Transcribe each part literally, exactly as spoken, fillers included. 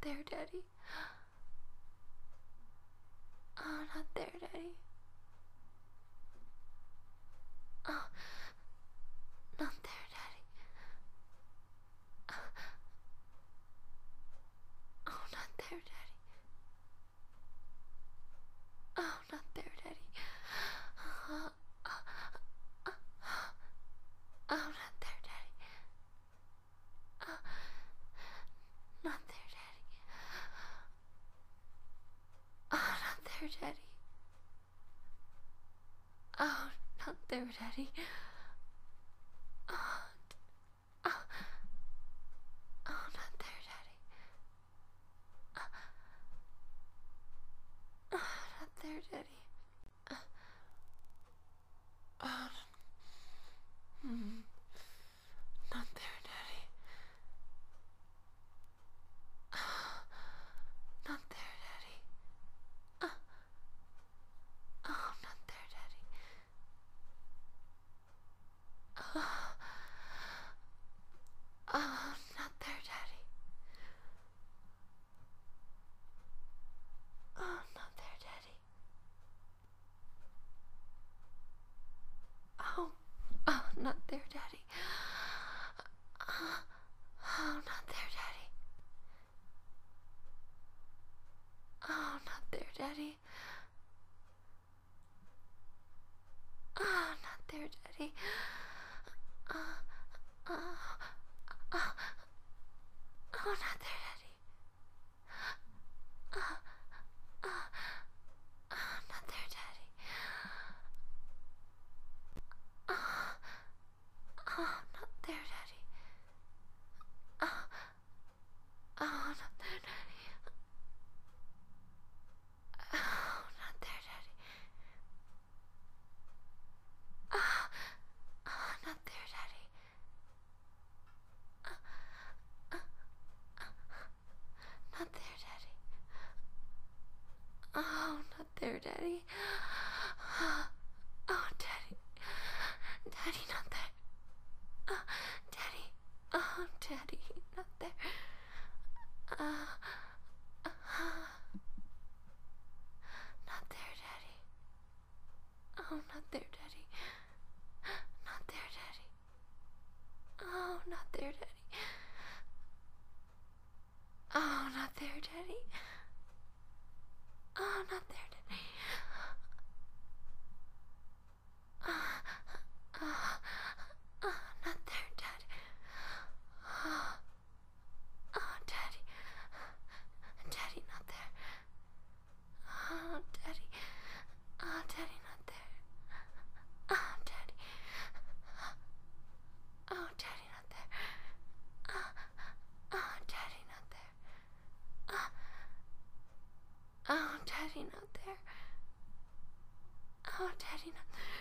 there, Daddy. Oh, not there, Daddy. Oh, not there, Daddy. Oh, not there, Daddy. Oh, not there, Daddy. Oh, oh, oh, oh, not there, Daddy. Oh, not there, Daddy. Oh, not there, Daddy. Oh, not there, Daddy. Oh, oh, oh, not there, Daddy. Oh, not there, Daddy. Oh, hmm, not there, Daddy. Oh, not there, Daddy. Oh, oh, not there, Daddy. Oh, oh, not there, Daddy. Oh, not there, Daddy. Oh, oh, not there, Daddy. Oh, oh, not there, Daddy. Oh, not there, Daddy. Oh, not there, Daddy. Oh, oh, oh, oh, not there, Daddy. Oh, oh, oh, not there, Daddy. Oh, oh, not there, Daddy. Oh, oh, not there, Daddy. Oh, not there, Daddy. Oh, oh, not there, Daddy. Oh, oh, oh, not there, Daddy. Oh, not there, Daddy. Oh, oh, Daddy. Daddy, not there. Oh, Daddy. Oh, Daddy, not there. Uh, uh, not there, Daddy. Oh, not there, Daddy. Not there, Daddy. Oh, not there, Daddy. Oh, not there, Daddy. Oh, not there, Daddy. Oh, oh, oh, not there, Daddy. Oh, oh, Daddy. Daddy, not there. Oh, Daddy. Oh, Daddy, not there. Oh, Daddy. Oh, Daddy, not there. Oh, oh, Daddy, not there. Oh, oh, Daddy, not there. Oh, Daddy, not there.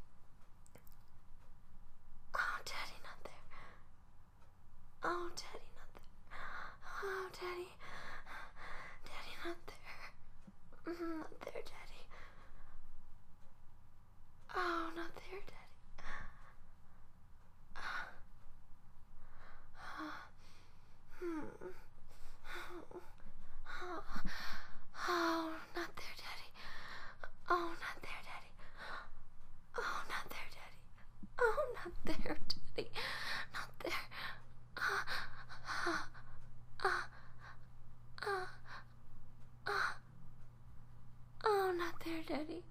Oh, Daddy, not there. Oh, Daddy, not there. Oh, Daddy. Daddy, not there. Mm, not there, Daddy. Oh, not there, Daddy. Oh, oh, hmm. Oh, oh, oh, not there, Daddy. Oh, not there, Daddy. Oh, not there, Daddy. Oh, not there, Daddy. Not there. Ah, ah, ah, ah, ah. Oh, not there, Daddy.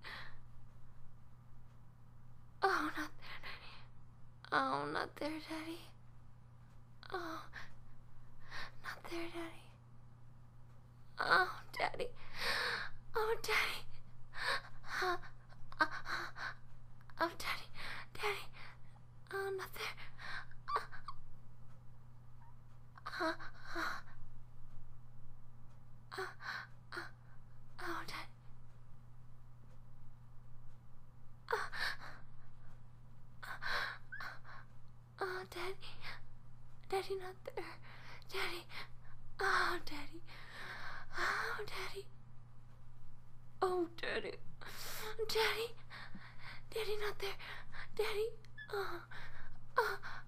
Oh, not there, Daddy. Oh, not there, Daddy. Oh, not there, Daddy. Oh, Daddy. Oh, Daddy. Uh, uh, oh, Daddy. Daddy. Oh, not there. Uh, uh, uh, uh, oh, Daddy. Uh, oh, Daddy. Daddy, not there. Daddy. Oh, Daddy. Oh, Daddy. Oh, Daddy. Daddy. Daddy, not there. Daddy. Oh. Oh.